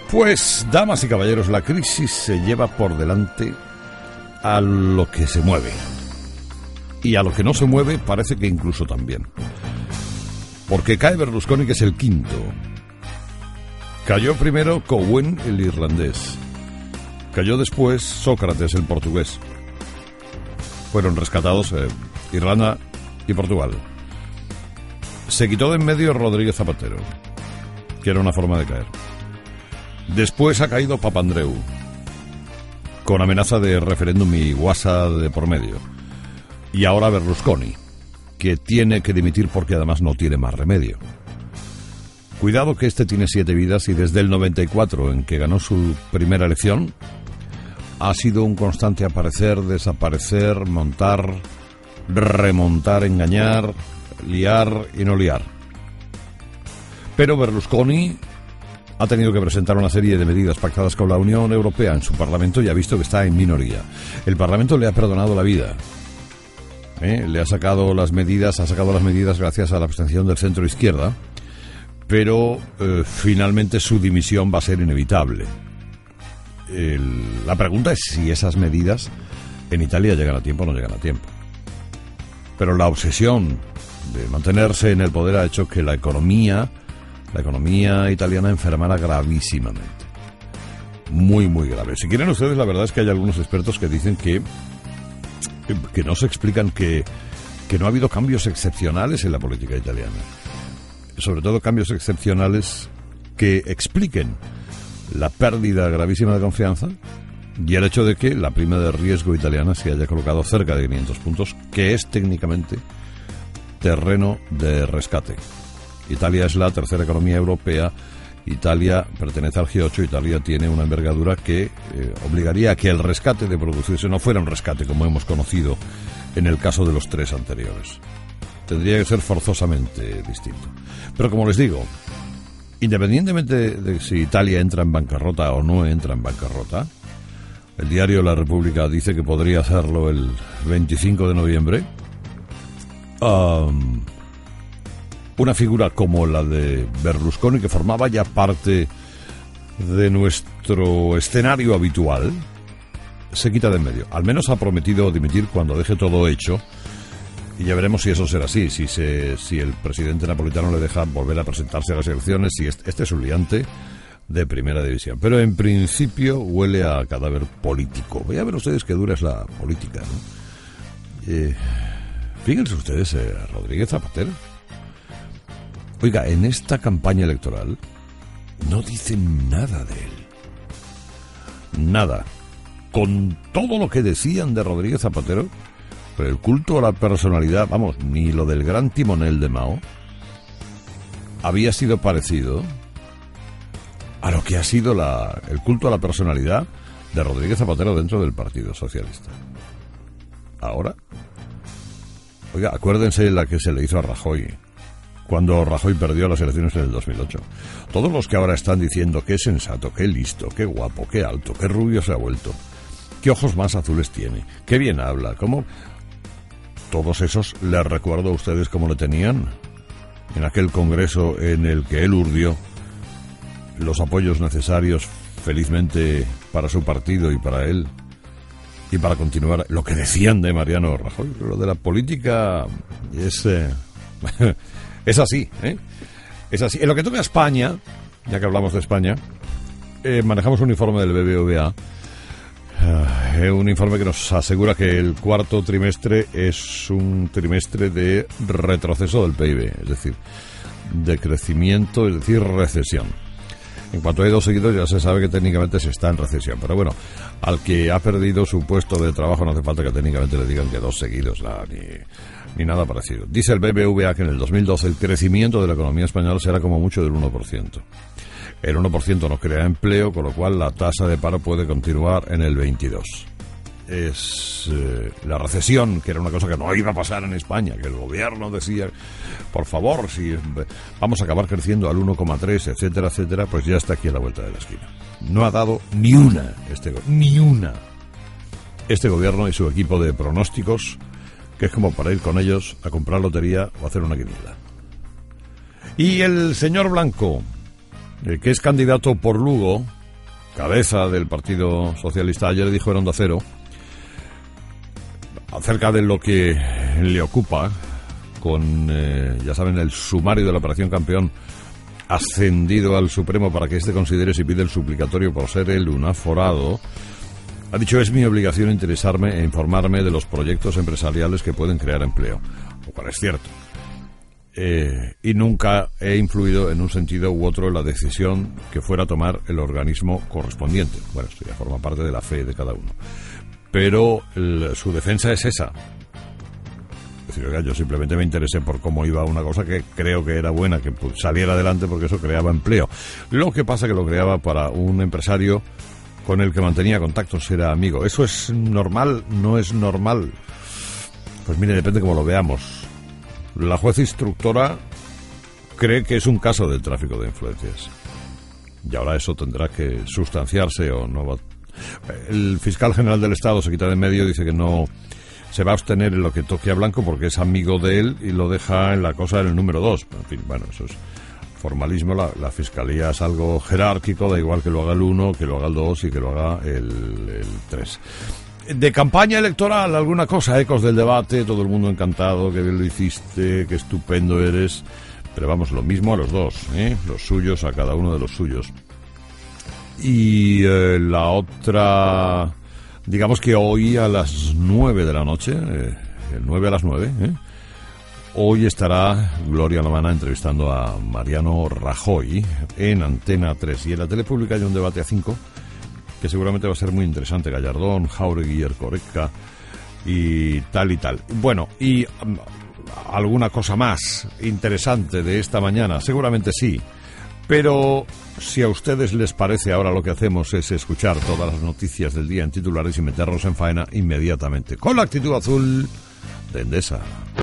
Pues, damas y caballeros, la crisis se lleva por delante a lo que se mueve. Y a lo que no se mueve parece que incluso también. Porque cae Berlusconi, que es el quinto. Cayó primero Cowen, el irlandés. Cayó después Sócrates, el portugués. Fueron rescatados Irlanda y Portugal. Se quitó de en medio Rodríguez Zapatero, que era una forma de caer. Después ha caído Papandreou, con amenaza de referéndum y guasa de por medio. Y ahora Berlusconi, que tiene que dimitir porque además no tiene más remedio. Cuidado que este tiene 7 vidas y desde el 94, en que ganó su primera elección, ha sido un constante aparecer, desaparecer, montar, remontar, engañar, liar y no liar. Pero Berlusconi ha tenido que presentar una serie de medidas pactadas con la Unión Europea en su Parlamento y ha visto que está en minoría. El Parlamento le ha perdonado la vida. Le ha sacado las medidas, gracias a la abstención del centro izquierda, pero finalmente su dimisión va a ser inevitable. La pregunta es si esas medidas en Italia llegan a tiempo o no llegan a tiempo. Pero la obsesión de mantenerse en el poder ha hecho que la economía italiana enfermara gravísimamente. Muy, muy grave. Si quieren ustedes, la verdad es que hay algunos expertos que dicen que no se explican que no ha habido cambios excepcionales en la política italiana. Sobre todo cambios excepcionales que expliquen la pérdida gravísima de confianza y el hecho de que la prima de riesgo italiana se haya colocado cerca de 500 puntos, que es técnicamente terreno de rescate. Italia es la tercera economía europea. Italia pertenece al G8. Italia tiene una envergadura que obligaría a que el rescate de producirse no fuera un rescate como hemos conocido en el caso de los 3 anteriores. Tendría que ser forzosamente distinto. Pero como les digo, independientemente de si Italia entra en bancarrota o no entra en bancarrota, el diario La República dice que podría hacerlo el 25 de noviembre. Una figura como la de Berlusconi, que formaba ya parte de nuestro escenario habitual, se quita de en medio. Al menos ha prometido dimitir cuando deje todo hecho, y ya veremos si eso será así, si el presidente napolitano le deja volver a presentarse a las elecciones, si este es un liante de primera división. Pero en principio huele a cadáver político. Voy a ver ustedes qué dura es la política, ¿no? Fíjense ustedes, Rodríguez Zapatero. Oiga, en esta campaña electoral no dicen nada de él. Nada. Con todo lo que decían de Rodríguez Zapatero, pero el culto a la personalidad, vamos, ni lo del gran timonel de Mao había sido parecido a lo que ha sido el culto a la personalidad de Rodríguez Zapatero dentro del Partido Socialista. Ahora, oiga, acuérdense la que se le hizo a Rajoy cuando Rajoy perdió las elecciones en el 2008. Todos los que ahora están diciendo qué sensato, qué listo, qué guapo, qué alto, qué rubio se ha vuelto, qué ojos más azules tiene, qué bien habla, cómo... Todos esos, les recuerdo a ustedes cómo le tenían en aquel congreso en el que él urdió los apoyos necesarios felizmente para su partido y para él, y para continuar lo que decían de Mariano Rajoy. Lo de la política es así, es así. En lo que toca a España, ya que hablamos de España, manejamos un informe del BBVA, un informe que nos asegura que el cuarto trimestre es un trimestre de retroceso del PIB, es decir, de crecimiento, es decir, recesión. En cuanto hay 2 seguidos ya se sabe que técnicamente se está en recesión, pero bueno, al que ha perdido su puesto de trabajo no hace falta que técnicamente le digan que 2 seguidos, ni nada parecido. Dice el BBVA que en el 2012 el crecimiento de la economía española será como mucho del 1%. El 1% no crea empleo, con lo cual la tasa de paro puede continuar en el 22%. Es la recesión, que era una cosa que no iba a pasar en España, que el gobierno decía, por favor, si vamos a acabar creciendo al 1,3, etcétera, etcétera, pues ya está aquí a la vuelta de la esquina. No ha dado ni una este gobierno y su equipo de pronósticos, que es como para ir con ellos a comprar lotería o hacer una quiniela. Y el señor Blanco, que es candidato por Lugo, cabeza del Partido Socialista, ayer dijo en Onda Cero, acerca de lo que le ocupa con, ya saben, el sumario de la Operación Campeón ascendido al Supremo para que éste considere si pide el suplicatorio por ser él un aforado. Ha dicho: es mi obligación interesarme e informarme de los proyectos empresariales que pueden crear empleo, lo cual es cierto. Y nunca he influido en un sentido u otro en la decisión que fuera a tomar el organismo correspondiente. Bueno, esto ya forma parte de la fe de cada uno. Pero su defensa es esa. Es decir, oiga, yo simplemente me interesé por cómo iba una cosa que creo que era buena, que saliera adelante, porque eso creaba empleo. Lo que pasa que lo creaba para un empresario con el que mantenía contactos, era amigo. ¿Eso es normal? ¿No es normal? Pues mire, depende cómo lo veamos. La juez instructora cree que es un caso de tráfico de influencias. Y ahora eso tendrá que sustanciarse o no va. El fiscal general del Estado se quita de en medio, dice que no se va a abstener en lo que toque a Blanco porque es amigo de él y lo deja en la cosa del número 2. En fin, bueno, eso es formalismo. La fiscalía es algo jerárquico, da igual que lo haga el 1, que lo haga el 2 y que lo haga el 3. De campaña electoral, alguna cosa, ecos del debate, todo el mundo encantado, que bien lo hiciste, qué estupendo eres. Pero vamos, lo mismo a los dos, los suyos a cada uno de los suyos. Y la otra, digamos que hoy a las 9 de la noche, el 9 a las 9, hoy estará Gloria Alamana entrevistando a Mariano Rajoy en Antena 3. Y en la tele pública hay un debate a 5 que seguramente va a ser muy interesante. Gallardón, Jáuregui, Erkoreka y tal y tal. Bueno, y alguna cosa más interesante de esta mañana, seguramente sí. Pero si a ustedes les parece, ahora lo que hacemos es escuchar todas las noticias del día en titulares y meterlos en faena inmediatamente, con la actitud azul de Endesa.